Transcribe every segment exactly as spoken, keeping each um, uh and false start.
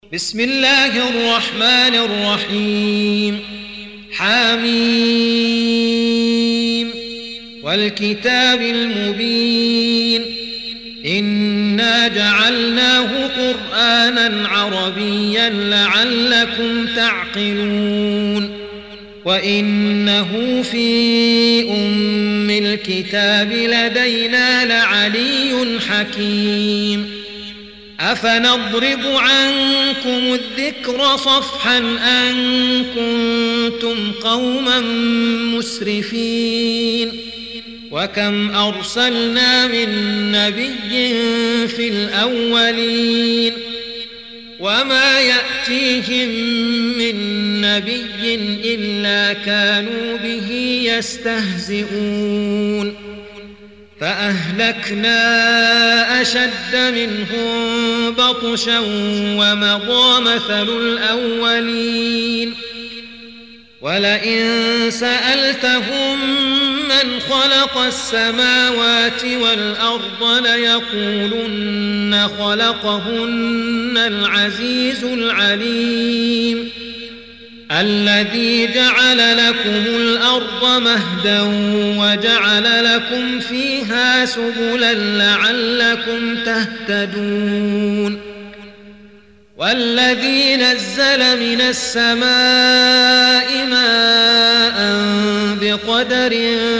بسم الله الرحمن الرحيم. حميم والكتاب المبين إنا جعلناه قرآنا عربيا لعلكم تعقلون وإنه في أم الكتاب لدينا لعلي حكيم. أفنضرب عنكم الذكر صفحا أن كنتم قوما مسرفين وكم أرسلنا من نبي في الأولين وما يأتيهم من نبي إلا كانوا به يستهزئون فأهلكنا أشد منهم بطشا ومضى مثل الأولين ولئن سألتهم من خلق السماوات والأرض ليقولن خلقهن العزيز العليم الذي جعل لكم الأرض مهدا وجعل لكم فيها سبلا لعلكم تهتدون والذي نزل من السماء ماء بقدر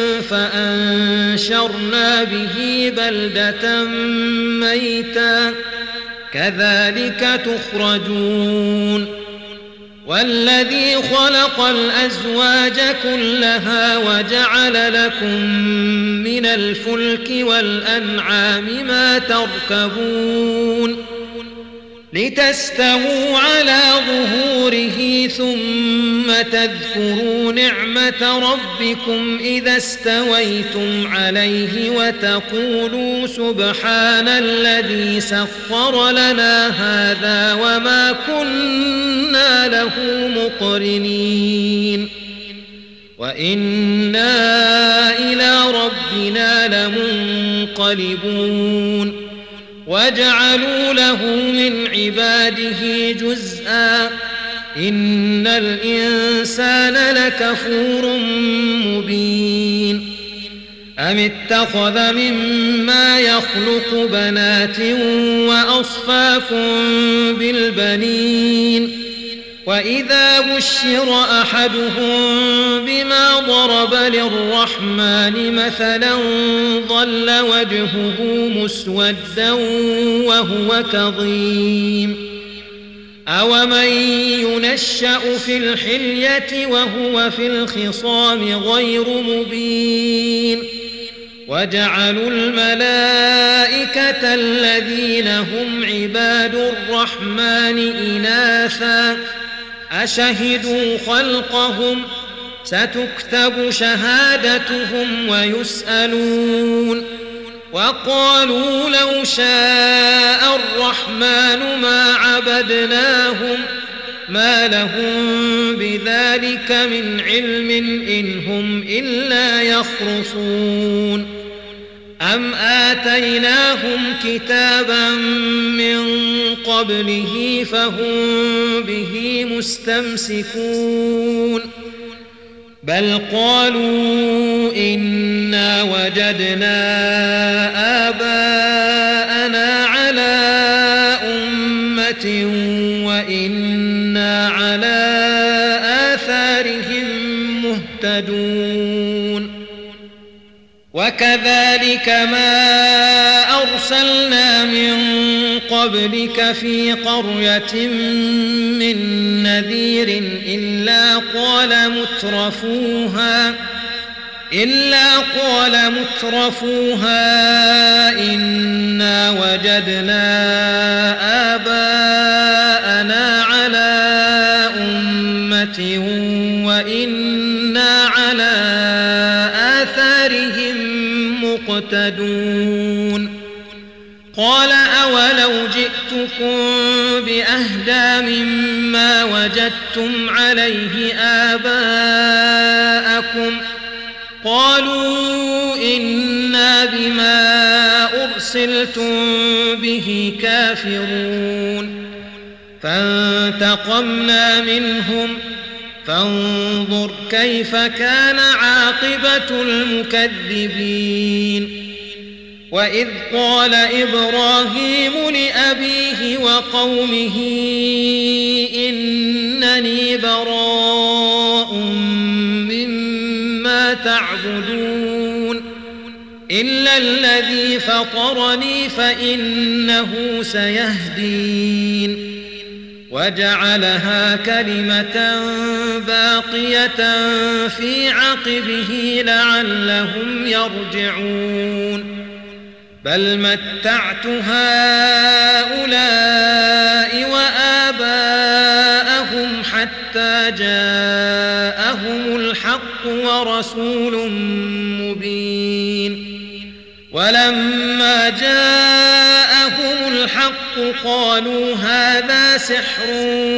فأنشرنا به بلدة ميتا كذلك تخرجون والذي خلق الأزواج كلها وجعل لكم من الفلك والأنعام ما تركبون لتستووا على ظهوره ثم تذكروا نعمة ربكم إذا استويتم عليه وتقولوا سبحان الذي سخر لنا هذا وما كنا له مقرنين وإنا إلى ربنا لمنقلبون وجعلوا له من عباده جزءا إن الإنسان لكفور مبين أم اتخذ مما يخلق بنات وأصفاكم بالبنين وإذا بشر أحدهم بما ضرب للرحمن مثلا ظل وجهه مسودا وهو كظيم أومن ينشأ في الحلية وهو في الخصام غير مبين وجعلوا الملائكة الذين هم عباد الرحمن إناثا أشهدوا خلقهم ستكتب شهادتهم ويسألون وقالوا لو شاء الرحمن ما عبدناهم ما لهم بذلك من علم إن هم إلا يخرصون أم آتيناهم كتابا من قبله فهم به مستمسكون بل قالوا إنا وجدنا آباءنا على أمة وإنا على آثارهم مهتدون وكذلك ما أرسلنا من قبلك في قرية من نذير إلا قال مترفوها إلا قال مترفوها إنا وجدنا آباءنا على أمة وإنا على آثارهم مقتدون قال أولو جئتكم بأهدى مما وجدتم عليه آباءكم قالوا إنا بما أرسلتم به كافرون فانتقمنا منهم فانظر كيف كان عاقبة المكذبين وإذ قال إبراهيم لأبيه وقومه إنني براء مما تعبدون إلا الذي فطرني فإنه سيهدين وجعلها كلمة باقية في عقبه لعلهم يرجعون بل متعت هؤلاء وآباءهم حتى جاءهم الحق ورسول مبين ولما جاءهم الحق قالوا هذا سحر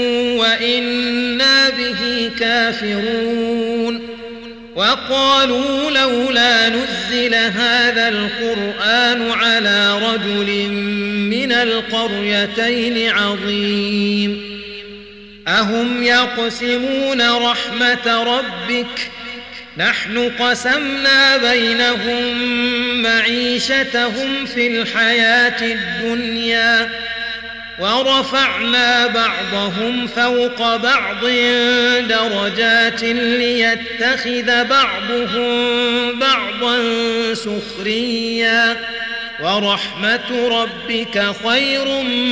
وإنا به كافرون وقالوا لولا نزل هذا القرآن على رجل من القريتين عظيم أهم يقسمون رحمة ربك نحن قسمنا بينهم معيشتهم في الحياة الدنيا ورفعنا بعضهم فوق بعض درجات ليتخذ بعضهم بعضا سخريا ورحمة ربك خير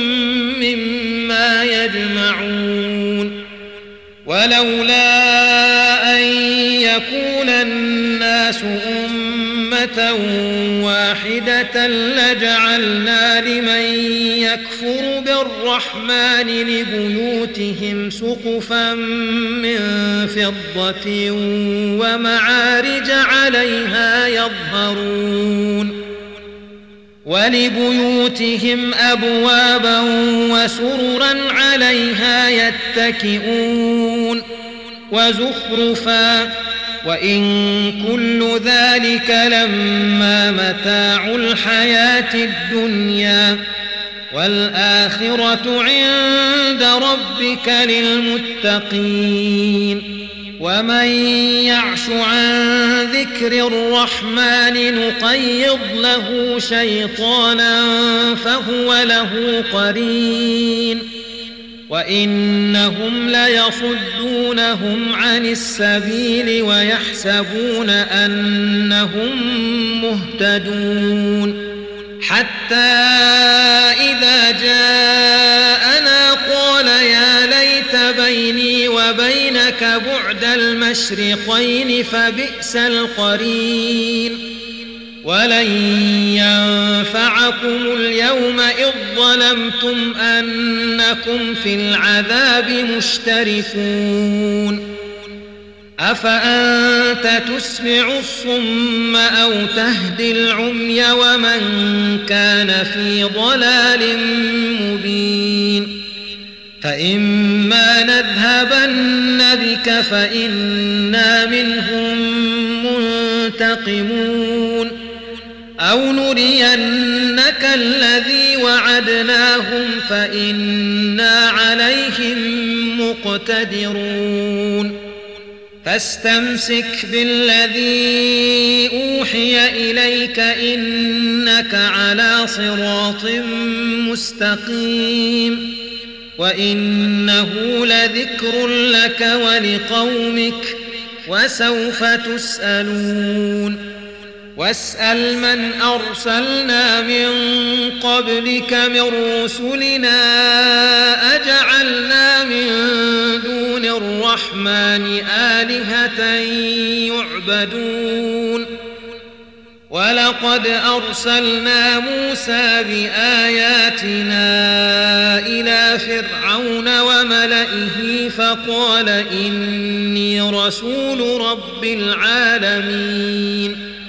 مما يجمعون ولولا أن يكون الناس أمة واحدة لجعلنا لمن يكفر بالرحمن لبيوتهم سقفا من فضة ومعارج عليها يظهرون ولبيوتهم أبوابا وسررا عليها يتكئون وزخرفا وإن كل ذلك لما متاع الحياة الدنيا والآخرة عند ربك للمتقين ومن يعش عن ذكر الرحمن نقيض له شيطانا فهو له قرين وإنهم ليصدونهم عن السبيل ويحسبون أنهم مهتدون حتى إذا جاءنا قال يا ليت بيني وبينك بعد المشرقين فبئس القرين ولن ينفعكم اليوم إذ ظلمتم أنكم في العذاب مشتركون أفأنت تسمع الصم أو تهدي العمي ومن كان في ضلال مبين فإما نذهبن بك فإنا منهم منتقمون أو نرينك الذي وعدناهم فإنا عليهم مقتدرون فاستمسك بالذي أوحي إليك إنك على صراط مستقيم وإنه لذكر لك ولقومك وسوف تسألون واسأل من أرسلنا من قبلك من رسلنا أجعلنا من دون الرحمن آلهة يعبدون ولقد أرسلنا موسى بآياتنا إلى فرعون وملئه فقال إني رسول رب العالمين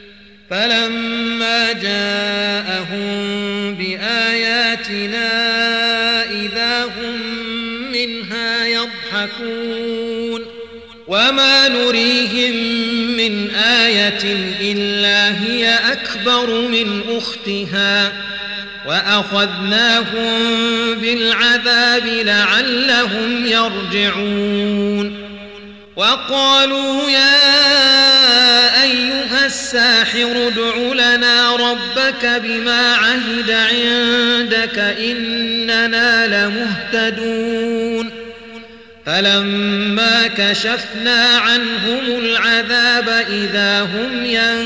فلما جاءهم بآياتنا إذا هم منها يضحكون وما نريهم من آية إلا هي أكبر من أختها وأخذناهم بالعذاب لعلهم يرجعون وقالوا يا أيها الساحر ادع لنا ربك بما عهد عندك إننا لمهتدون فلما كشفنا عنهم العذاب إذا هم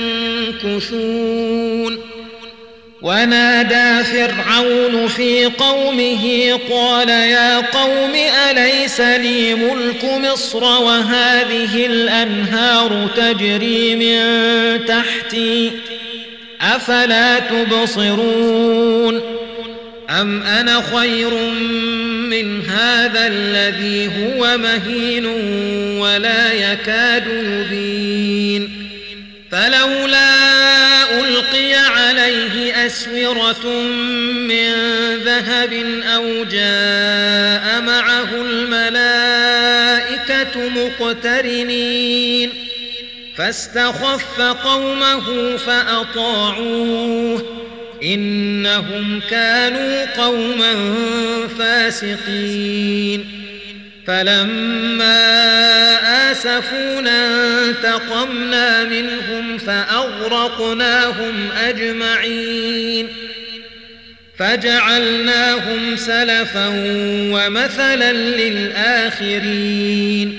ينكثون ونادى فرعون في قومه قال يا قوم أليس لي ملك مصر وهذه الأنهار تجري من تحتي أفلا تبصرون أم أنا خير من هذا الذي هو مهين ولا يكاد يبين فلولا ألقي عليه أسورة من ذهب أو جاء معه الملائكة مقترنين فاستخف قومه فأطاعوه إنهم كانوا قوما فاسقين فلما آسفونا انتقمنا منهم فأغرقناهم أجمعين فجعلناهم سلفا ومثلا للآخرين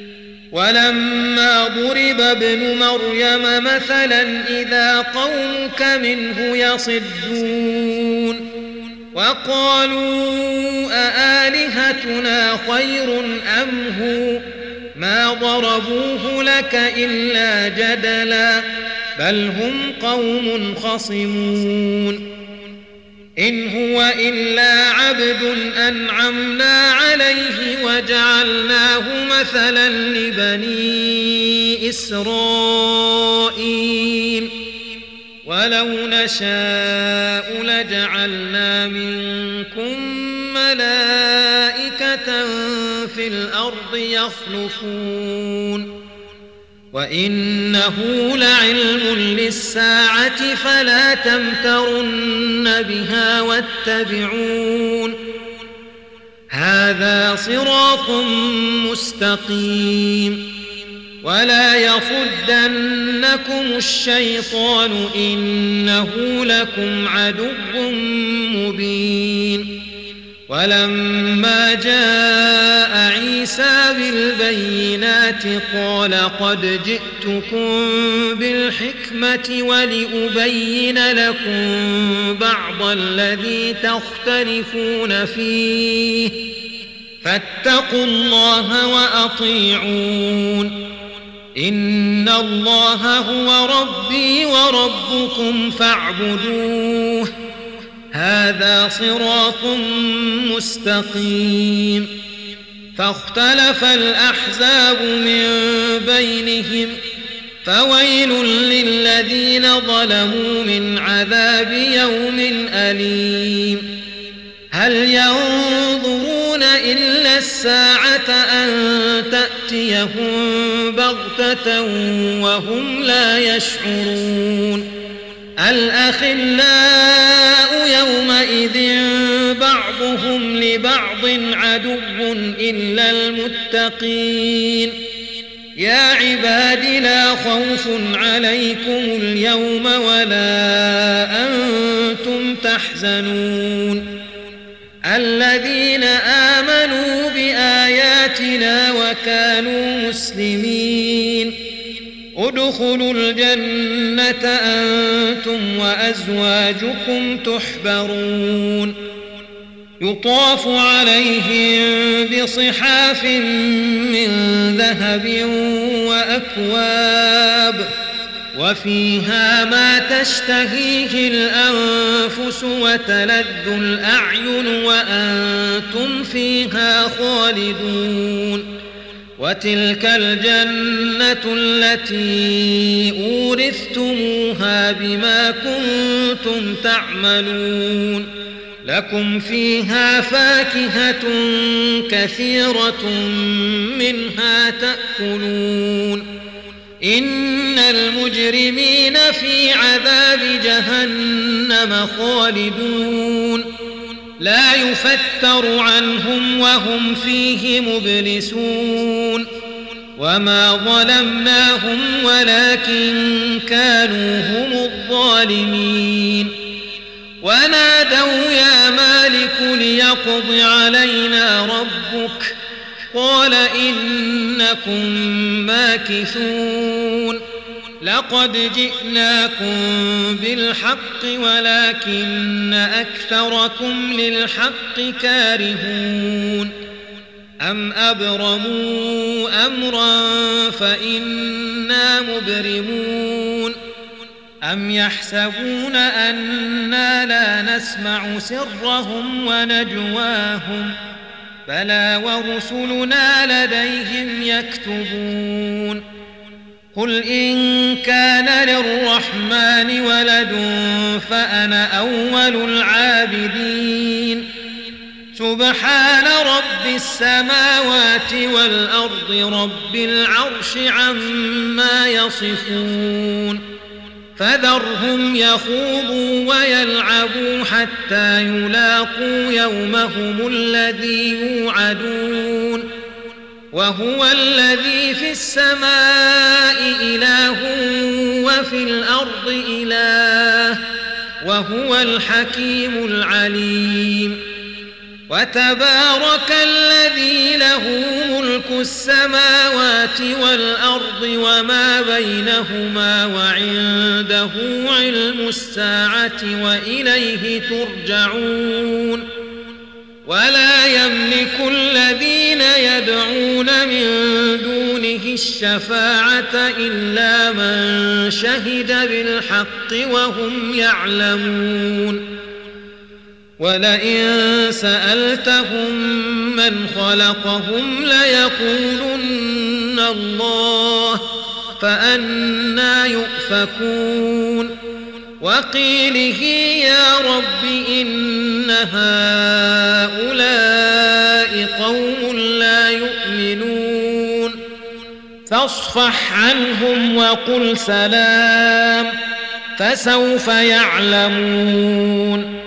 ولما ضرب ابن مريم مثلا إذا قومك منه يصدون وقالوا أآلهتنا خير أم هو ما ضربوه لك إلا جدلا بل هم قوم خصمون إن هو إلا عبد أنعمنا عليه وجعلناه مثلا لبني إسرائيل ولو نشاء لجعلنا منكم ملائكة في الأرض يخلفون وإنه لعلم للساعة فلا تمترن بها واتبعون هذا صراط مستقيم ولا يصدنكم الشيطان إنه لكم عدو مبين ولما جاء عيسى بالبينات قال قد جئتكم بالحكمة ولأبين لكم بعض الذي تختلفون فيه فاتقوا الله وأطيعون إن الله هو ربي وربكم فاعبدوه هذا صراط مستقيم فاختلف الأحزاب من بينهم فويل للذين ظلموا من عذاب يوم أليم هل ينظرون إلا الساعة أن تأتيهم بغتة وهم لا يشعرون الأخلاء يومئذ بعضهم لبعض عدو إلا المتقين يا عباد لا خوف عليكم اليوم ولا أنتم تحزنون الذين آمنوا بآياتنا وكانوا مسلمين ادخلوا الجنة أنتم وأزواجكم تحبرون يطاف عليهم بصحاف من ذهب وأكواب وفيها ما تشتهيه الأنفس وتلذ الأعين وأنتم فيها خالدون وتلك الجنة التي أورثتموها بما كنتم تعملون لكم فيها فاكهة كثيرة منها تأكلون إن المجرمين في عذاب جهنم خالدون لا يفتر عنهم وهم فيه مبلسون وما ظلمناهم ولكن كانوا هم الظالمين ونادوا يا مالك ليقض علينا ربك قال إنكم ماكثون لقد جئناكم بالحق ولكن أكثركم للحق كارهون أم أبرموا أمرا فإنا مبرمون أم يحسبون أنا لا نسمع سرهم ونجواهم بلى ورسلنا لديهم يكتبون قل إن كان للرحمن ولد فأنا أول العابدين سبحان رب السماوات والأرض رب العرش عما يصفون فذرهم يخوضوا ويلعبوا حتى يلاقوا يومهم الذي يوعدون وهو الذي في السماء إله وفي الأرض إله وهو الحكيم العليم وتبارك الذي له ملك السماوات والأرض وما بينهما وعنده علم الساعة وإليه ترجعون ولا يملك الذين يدعون من دونه الشفاعة إلا من شهد بالحق وهم يعلمون ولئن سألتهم من خلقهم ليقولن الله فأنى يؤفكون وقيله يا رب إن هؤلاء قوم لا يؤمنون فاصفح عنهم وقل سلام فسوف يعلمون